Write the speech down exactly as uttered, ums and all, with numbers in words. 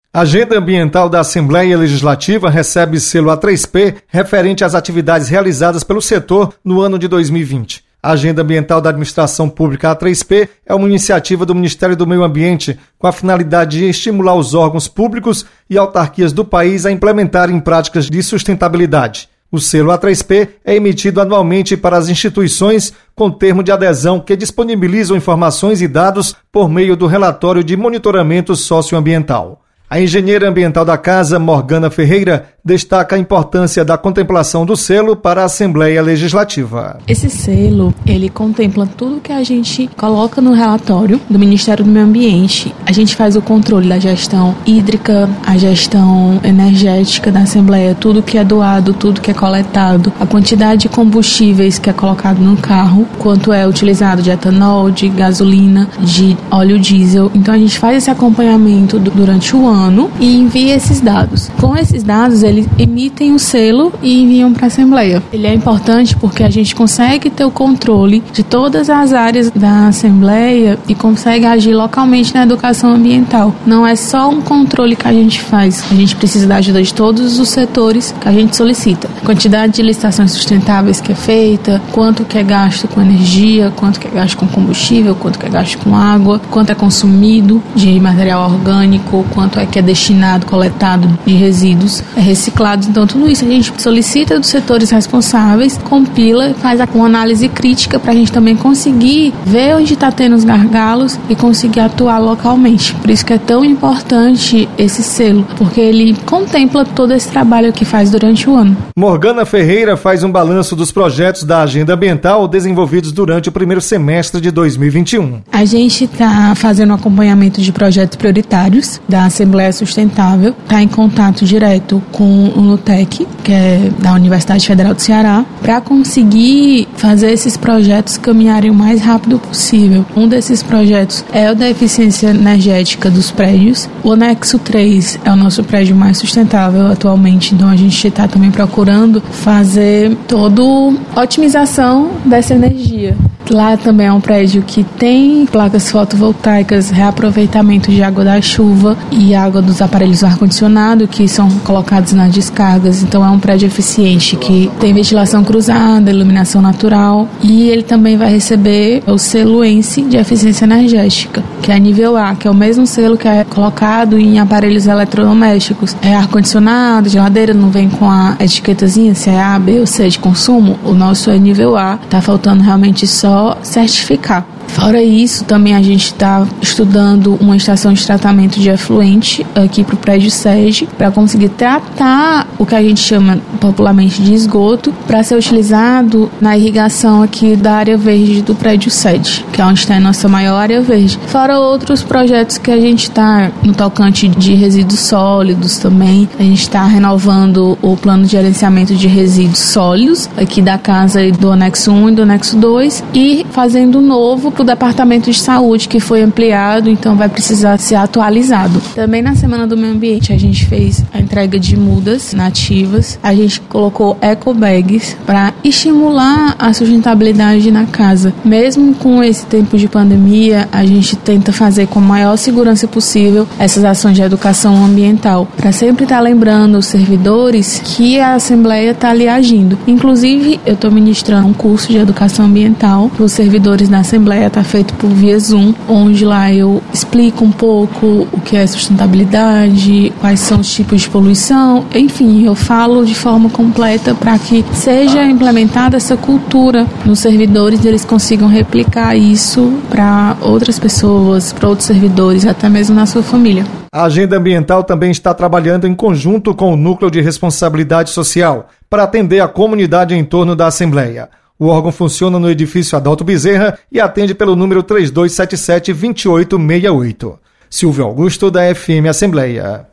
A Agenda Ambiental da Assembleia Legislativa recebe selo A três P referente às atividades realizadas pelo setor no ano de dois mil e vinte. A Agenda Ambiental da Administração Pública A três P é uma iniciativa do Ministério do Meio Ambiente com a finalidade de estimular os órgãos públicos e autarquias do país a implementarem práticas de sustentabilidade. O selo A três P é emitido anualmente para as instituições com termo de adesão que disponibilizam informações e dados por meio do relatório de monitoramento socioambiental. A engenheira ambiental da Casa, Morgana Ferreira, destaca a importância da contemplação do selo para a Assembleia Legislativa. Esse selo, ele contempla tudo que a gente coloca no relatório do Ministério do Meio Ambiente. A gente faz o controle da gestão hídrica, a gestão energética da Assembleia, tudo que é doado, tudo que é coletado, a quantidade de combustíveis que é colocado no carro, quanto é utilizado de etanol, de gasolina, de óleo diesel. Então a gente faz esse acompanhamento durante o ano e envia esses dados. Com esses dados, eles emitem o selo e enviam para a Assembleia. Ele é importante porque a gente consegue ter o controle de todas as áreas da Assembleia e consegue agir localmente na educação ambiental. Não é só um controle que a gente faz, a gente precisa da ajuda de todos os setores que a gente solicita. A quantidade de licitações sustentáveis que é feita, quanto que é gasto com energia, quanto que é gasto com combustível, quanto que é gasto com água, quanto é consumido de material orgânico, quanto é que é destinado, coletado de resíduos é reciclados. Então tudo isso a gente solicita dos setores responsáveis, compila, faz uma análise crítica para a gente também conseguir ver onde está tendo os gargalos e conseguir atuar localmente. Por isso que é tão importante esse selo, porque ele contempla todo esse trabalho que faz durante o ano. Morgana Ferreira faz um balanço dos projetos da Agenda Ambiental desenvolvidos durante o primeiro semestre de dois mil e vinte e um. A gente está fazendo um acompanhamento de projetos prioritários da Assembleia Sustentável, está em contato direto com o NUTEC, que é da Universidade Federal do Ceará, para conseguir fazer esses projetos caminharem o mais rápido possível. Um desses projetos é o da eficiência energética dos prédios. O anexo três é o nosso prédio mais sustentável atualmente, então a gente está também procurando fazer toda a otimização dessa energia. Lá também é um prédio que tem placas fotovoltaicas, reaproveitamento de água da chuva e água dos aparelhos do ar-condicionado que são colocados nas descargas. Então é um prédio eficiente que tem ventilação cruzada, iluminação natural, e ele também vai receber o selo ENSE de eficiência energética, que é nível A, que é o mesmo selo que é colocado em aparelhos eletrodomésticos. É ar-condicionado, geladeira, não vem com a etiquetazinha se é A, B ou C de consumo. O nosso é nível A, tá faltando realmente só certificar. Fora isso, também a gente está estudando uma estação de tratamento de efluente aqui para o prédio sede, para conseguir tratar o que a gente chama popularmente de esgoto, para ser utilizado na irrigação aqui da área verde do prédio sede, que é onde está a nossa maior área verde. Fora outros projetos que a gente está no tocante de resíduos sólidos também. A gente está renovando o plano de gerenciamento de resíduos sólidos aqui da casa do anexo um e do anexo dois e fazendo um novo o Departamento de Saúde, que foi ampliado, então vai precisar ser atualizado. Também na Semana do Meio Ambiente a gente fez a entrega de mudas nativas, a gente colocou ecobags para estimular a sustentabilidade na casa. Mesmo com esse tempo de pandemia, a gente tenta fazer com a maior segurança possível essas ações de educação ambiental, para sempre estar lembrando os servidores que a Assembleia está ali agindo. Inclusive, eu estou ministrando um curso de educação ambiental para os servidores da Assembleia, está feito por via Zoom, onde lá eu explico um pouco o que é sustentabilidade, quais são os tipos de poluição, enfim, eu falo de forma completa para que seja implementada essa cultura nos servidores e eles consigam replicar isso para outras pessoas, para outros servidores, até mesmo na sua família. A Agenda Ambiental também está trabalhando em conjunto com o Núcleo de Responsabilidade Social para atender a comunidade em torno da Assembleia. O órgão funciona no edifício Adalto Bezerra e atende pelo número três dois sete sete, dois oito seis oito. Silvio Augusto, da F M Assembleia.